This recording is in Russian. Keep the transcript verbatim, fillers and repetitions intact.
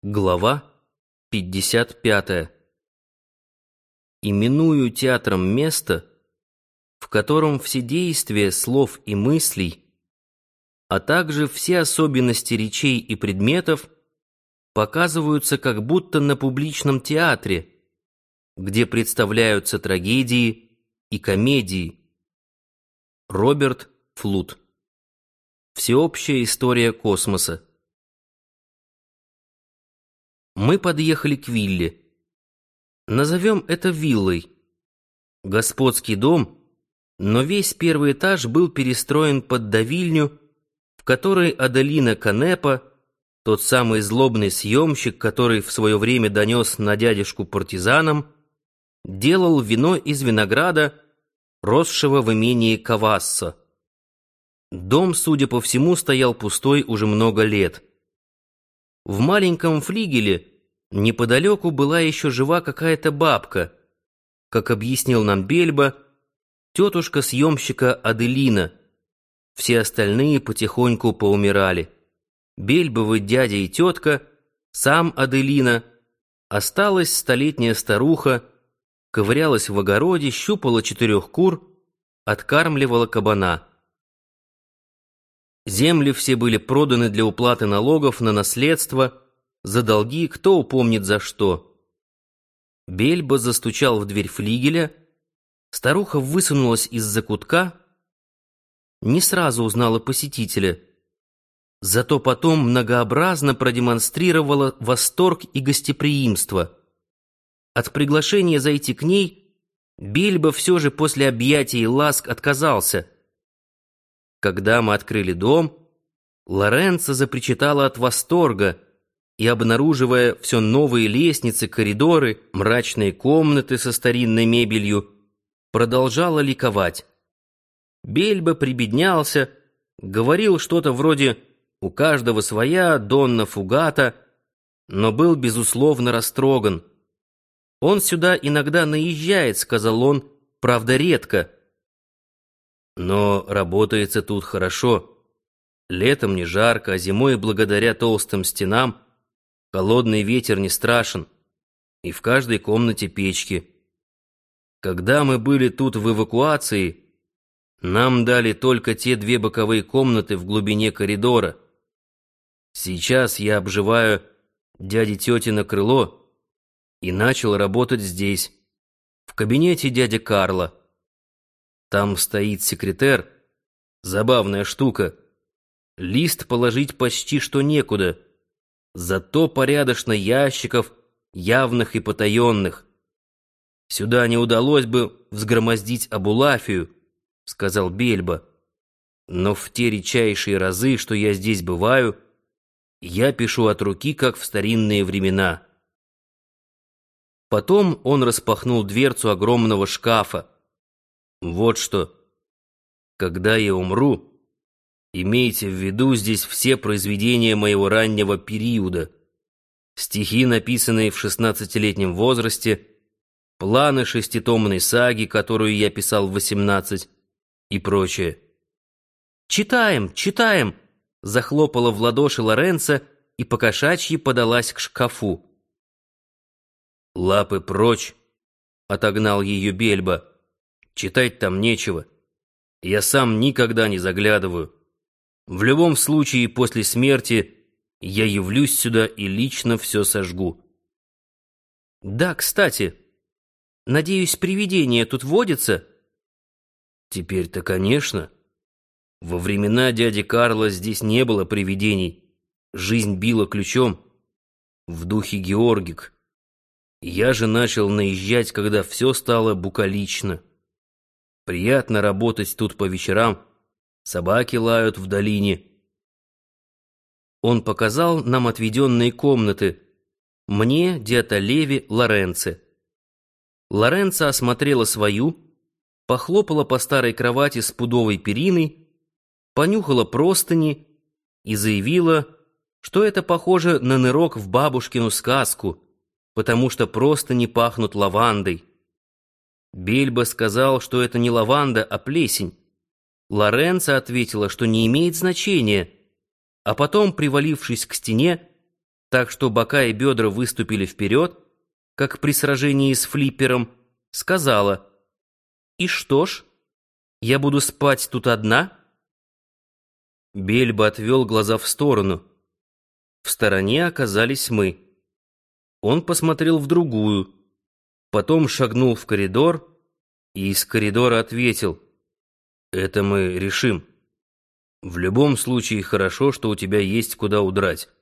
Глава пятьдесят пятая. Именую театром место, в котором все действия слов и мыслей, а также все особенности речей и предметов показываются как будто на публичном театре, где представляются трагедии и комедии. Роберт Флуд. Всеобщая история космоса. Мы подъехали к вилле. Назовем это виллой. Господский дом, но весь первый этаж был перестроен под давильню, в которой Аделина Канепа, тот самый злобный съемщик, который в свое время донес на дядюшку партизанам, делал вино из винограда, росшего в имении Кавассо. Дом, судя по всему, стоял пустой уже много лет. В маленьком флигеле неподалеку была еще жива какая-то бабка, как объяснил нам Бельба, тетушка съемщика Аделина. Все остальные потихоньку поумирали. Бельбовы дядя и тетка, сам Аделина, осталась столетняя старуха, ковырялась в огороде, щупала четырех кур, откармливала кабана. Земли все были проданы для уплаты налогов на наследство, за долги, кто упомнит за что. Бельба застучал в дверь флигеля, старуха высунулась из-за кутка, не сразу узнала посетителя, зато потом многообразно продемонстрировала восторг и гостеприимство. От приглашения зайти к ней Бельба все же после объятий и ласк отказался. Когда мы открыли дом, Лоренцо запричитала от восторга и, обнаруживая все новые лестницы, коридоры, мрачные комнаты со старинной мебелью, продолжала ликовать. Бельба прибеднялся, говорил что-то вроде «у каждого своя Донна Фугата», но был, безусловно, растроган. «Он сюда иногда наезжает», — сказал он, — «правда, редко. Но работается тут хорошо. Летом не жарко, а зимой, благодаря толстым стенам, холодный ветер не страшен, и в каждой комнате печки. Когда мы были тут в эвакуации, нам дали только те две боковые комнаты в глубине коридора. Сейчас я обживаю дяди тетино крыло и начал работать здесь, в кабинете дяди Карла. Там стоит секретер, забавная штука. Лист положить почти что некуда, зато порядочно ящиков, явных и потаенных. Сюда не удалось бы взгромоздить Абулафию, сказал Бельба, но в те редчайшие разы, что я здесь бываю, я пишу от руки, как в старинные времена. Потом он распахнул дверцу огромного шкафа. Вот что, когда я умру, имейте в виду здесь все произведения моего раннего периода, стихи, написанные в шестнадцатилетнем возрасте, планы шеститомной саги, которую я писал в восемнадцать, и прочее. «Читаем, читаем!» — захлопала в ладоши Лоренцо и покошачьи подалась к шкафу. «Лапы прочь!» — отогнал ее Бельба. «Читать там нечего. Я сам никогда не заглядываю. В любом случае, после смерти я явлюсь сюда и лично все сожгу». «Да, кстати, надеюсь, привидения тут водятся?» «Теперь-то, конечно. Во времена дяди Карла здесь не было привидений. Жизнь била ключом. В духе Георгик. Я же начал наезжать, когда все стало букалично. Приятно работать тут по вечерам. Собаки лают в долине». Он показал нам отведенные комнаты. Мне, дяде Леви, Лоренцо. Лоренцо осмотрела свою, похлопала по старой кровати с пудовой периной, понюхала простыни и заявила, что это похоже на нырок в бабушкину сказку, потому что простыни пахнут лавандой. Бельба сказал, что это не лаванда, а плесень. Лоренцо ответила, что не имеет значения, а потом, привалившись к стене, так что бока и бедра выступили вперед, как при сражении с флиппером, сказала: «И что ж, я буду спать тут одна?» Бельба отвел глаза в сторону. В стороне оказались мы. Он посмотрел в другую, потом шагнул в коридор и из коридора ответил: «Это мы решим. В любом случае хорошо, что у тебя есть куда удрать».